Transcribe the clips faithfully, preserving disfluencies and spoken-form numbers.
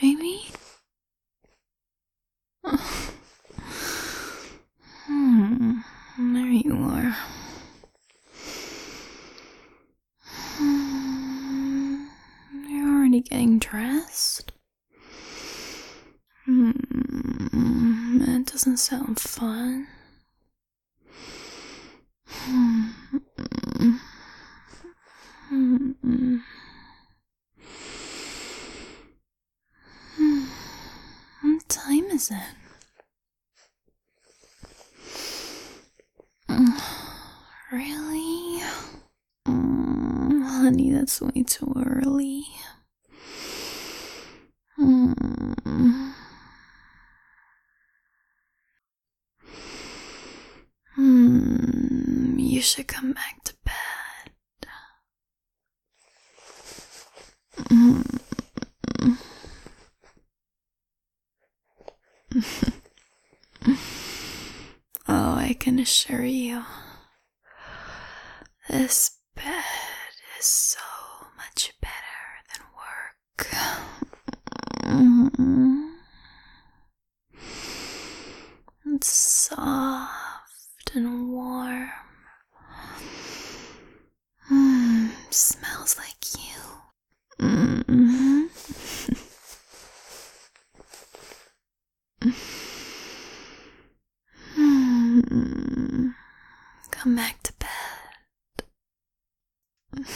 Maybe? Hmm, there you are. Hmm, you're already getting dressed? Hmm, that doesn't sound fun. Hmm. Hmm. What time is it? Really? Mm, honey, that's way too early. Hmm. Hmm. You should come back to bed. Hmm. Oh, I can assure you, this bed is so much better than work. Mm. It's soft and warm. Mm, smells like you. Mm-hmm. Mm. Come back to bed.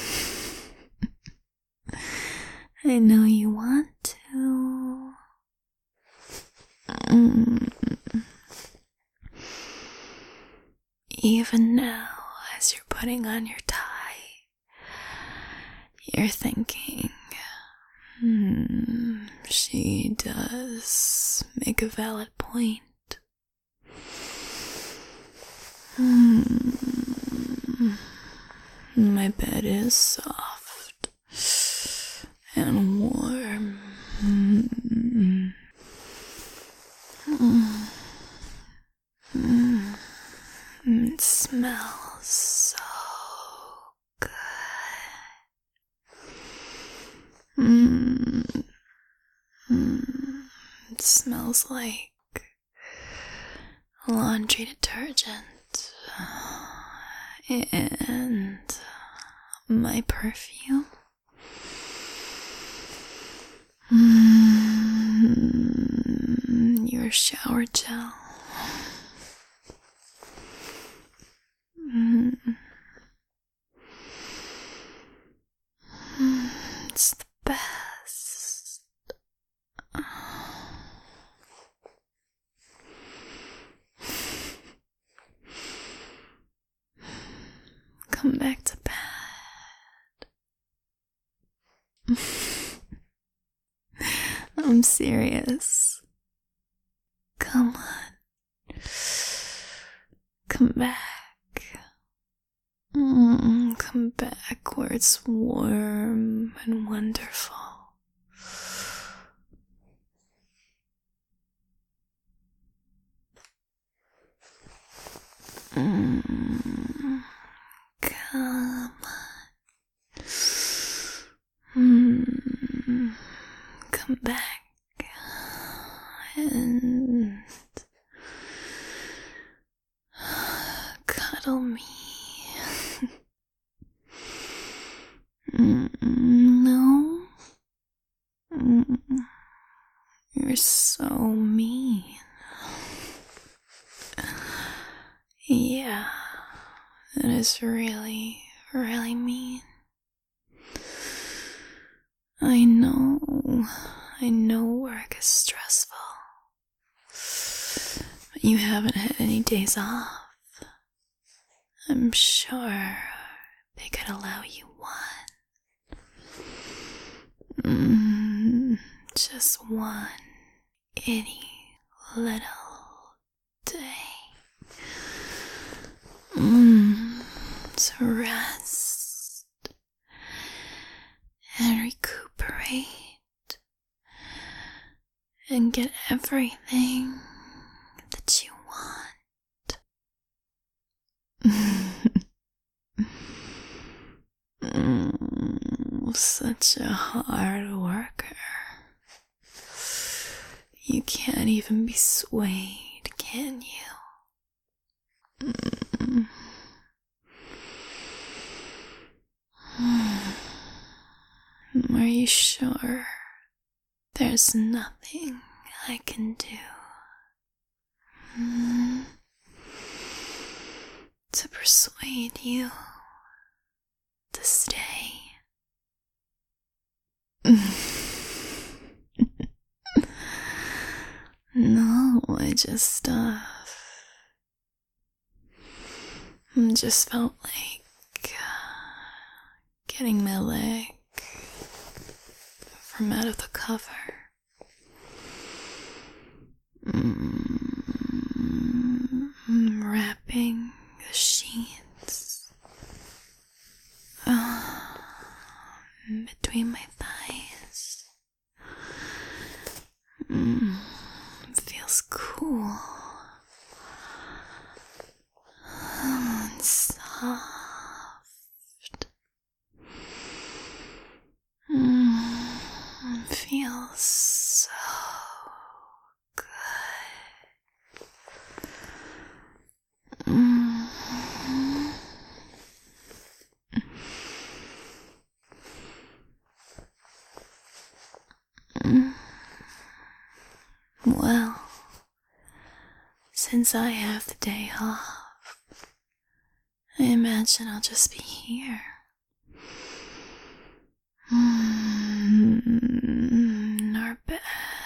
I know you want to. Mm. Even now, as you're putting on your tie, you're thinking, hmm, she does make a valid point. Hmm. My bed is soft and warm. Mm. Mm. Mm. It smells so good. Mm. Mm. It smells like laundry detergent and my perfume. Mm. Your shower gel. Mm. It's the best. Come back to bed. I'm serious. Come on. Come back. Mm, come back where it's warm and wonderful. Mm, come on. Mm, come back and cuddle me. Mm, no. Mm, you're so mean. Yeah, that is really, really mean. I know, I know work is stressful, but you haven't had any days off. I'm sure they could allow you one. Mm, just one itty little day. Mm, to rest and recuperate and get everything that you want. Mm, such a hard worker. You can't even be swayed, can you? Mm. Are you sure there's nothing I can do mm, to persuade you to stay? No, I just, uh, just felt like uh, getting my leg from out of the cover. Mm, wrapping the sheets uh, between my thighs. Mm, feels cool and soft. Mm, feels so good. Mm. Mm. Well, since I have the day off, I imagine I'll just be here. Mm, in our bed,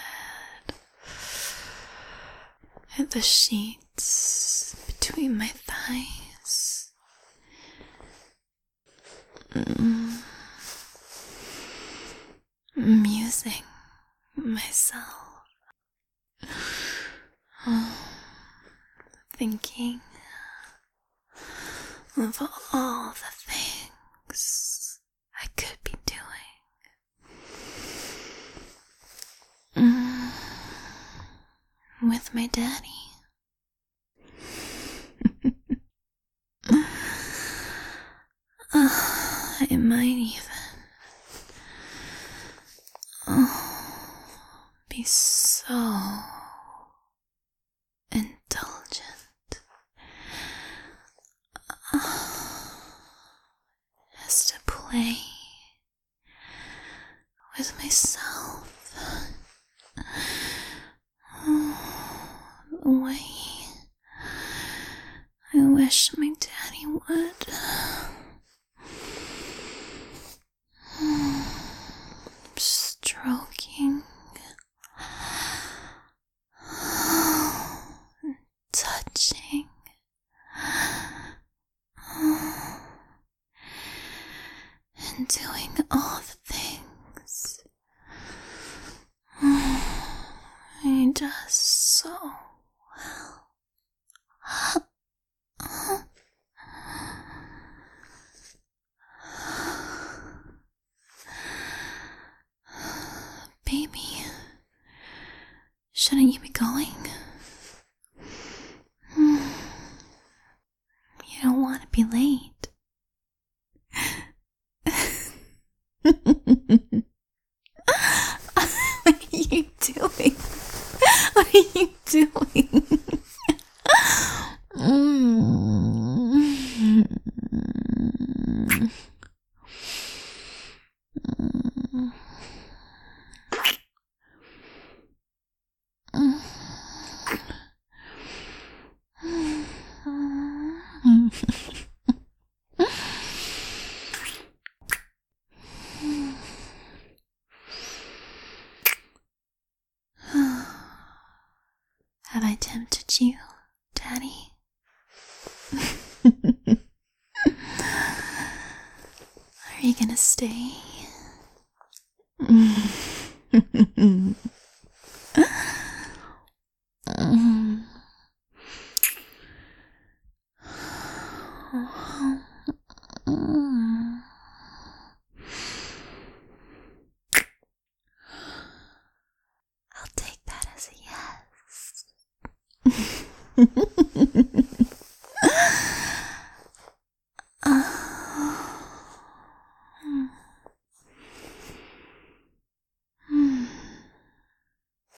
and the sheets between my thighs. Mm, amusing myself. Thinking of all the things I could be doing. Mm, with my daddy. uh, I might even oh, be so indulgent as to play with myself the way I wish my daddy would. Stroking, touching, and doing all the things he does so well. Baby, shouldn't you be going? You don't want to be late. What are you doing? What are you doing? mm. Have I tempted you, Daddy? Are you gonna stay? I'll take that as a yes.